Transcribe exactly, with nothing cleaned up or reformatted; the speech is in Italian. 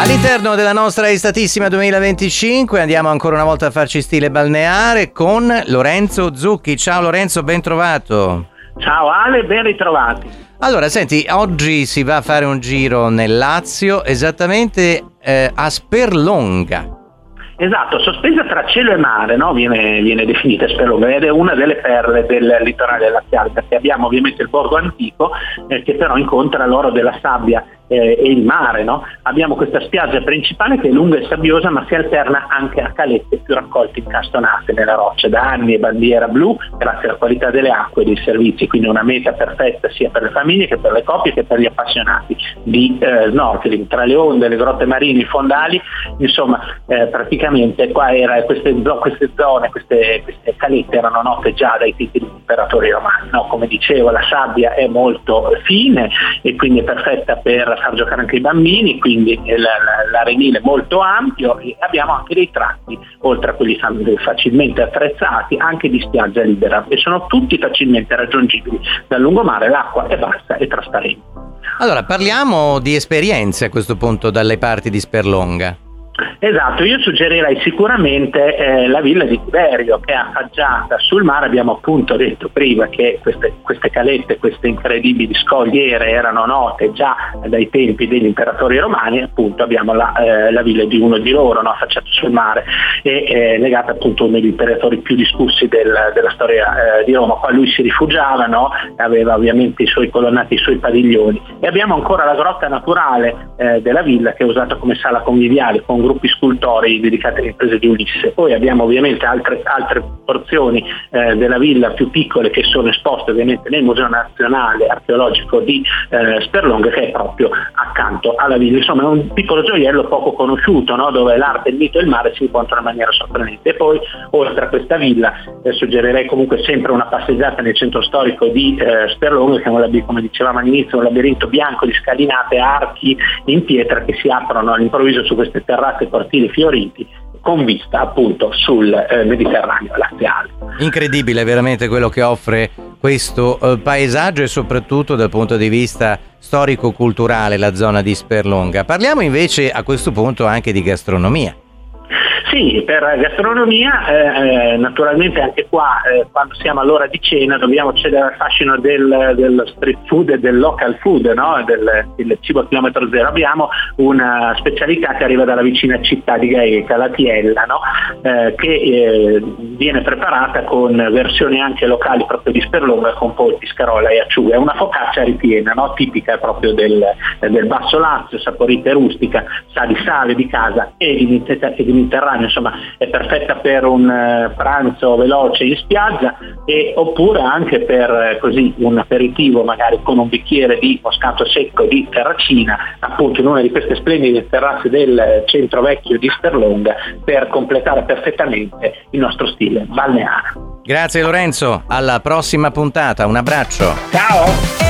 All'interno della nostra estatissima duemilaventicinque andiamo ancora una volta a farci stile balneare con Lorenzo Zucchi. Ciao Lorenzo, ben trovato. Ciao Ale, ben ritrovati. Allora, senti, oggi si va a fare un giro nel Lazio, esattamente eh, a Sperlonga. Esatto, sospesa tra cielo e mare, no? viene, viene definita Sperlonga, ed è una delle perle del litorale laziale, perché abbiamo ovviamente il borgo antico eh, che però incontra l'oro della sabbia eh, e il mare, no? Abbiamo questa spiaggia principale che è lunga e sabbiosa, ma si alterna anche a calette più raccolte incastonate nella roccia. Da anni è bandiera blu grazie alla qualità delle acque e dei servizi, quindi una meta perfetta sia per le famiglie che per le coppie che per gli appassionati di eh, snorkeling. Tra le onde, le grotte marine, i fondali, insomma eh, praticamente qua era, queste, queste zone, queste, queste calette erano note già dai tempi degli imperatori romani, no? Come dicevo, la sabbia è molto fine e quindi è perfetta per far giocare anche i bambini, quindi l'arenile è molto ampio, e abbiamo anche dei tratti, oltre a quelli facilmente attrezzati, anche di spiaggia libera, e sono tutti facilmente raggiungibili dal lungomare. L'acqua è bassa e trasparente. Allora, parliamo di esperienze a questo punto dalle parti di Sperlonga. Esatto, io suggerirei sicuramente eh, la villa di Tiberio, che è affacciata sul mare. Abbiamo appunto detto prima che queste, queste calette, queste incredibili scogliere erano note già dai tempi degli imperatori romani. Appunto abbiamo la, eh, la villa di uno di loro, no, affacciata sul mare, e eh, legata appunto a uno degli imperatori più discussi del, della storia eh, di Roma. Qua lui si rifugiava, no? Aveva ovviamente i suoi colonnati, i suoi padiglioni. E abbiamo ancora la grotta naturale eh, della villa, che è usata come sala conviviale, con gruppi scultori dedicati alle imprese di Ulisse. Poi abbiamo ovviamente altre, altre porzioni eh, della villa più piccole, che sono esposte ovviamente nel Museo Nazionale Archeologico di eh, Sperlonga, che è proprio accanto alla villa. Insomma è un piccolo gioiello poco conosciuto, no? Dove l'arte, il mito e il mare si incontrano in maniera sorprendente. E poi oltre a questa villa eh, suggerirei comunque sempre una passeggiata nel centro storico di eh, Sperlonga, che è un labirinto, come dicevamo all'inizio, un labirinto bianco di scalinate, archi in pietra che si aprono all'improvviso su queste terrazze e cortili fioriti, con vista appunto sul eh, Mediterraneo laziale. Incredibile veramente quello che offre questo eh, paesaggio, e soprattutto dal punto di vista storico-culturale la zona di Sperlonga. Parliamo invece a questo punto anche di gastronomia. Sì, per gastronomia eh, naturalmente anche qua eh, quando siamo all'ora di cena dobbiamo cedere al fascino del, del street food e del local food, no? del, del cibo a chilometro zero. Abbiamo una specialità che arriva dalla vicina città di Gaeta, la tiella, no? eh, che eh, viene preparata con versioni anche locali proprio di Sperlonga, con polpi, scarola e acciughe. È una focaccia ripiena, no? Tipica proprio del, del Basso Lazio, saporita e rustica, sa di sale di casa e di, e di Mediterraneo. Insomma è perfetta per un uh, pranzo veloce in spiaggia, e oppure anche per uh, così un aperitivo magari con un bicchiere di moscato secco di Terracina, appunto in una di queste splendide terrazze del centro vecchio di Sperlonga, per completare perfettamente il nostro stile balneare. Grazie Lorenzo, alla prossima puntata, un abbraccio. Ciao!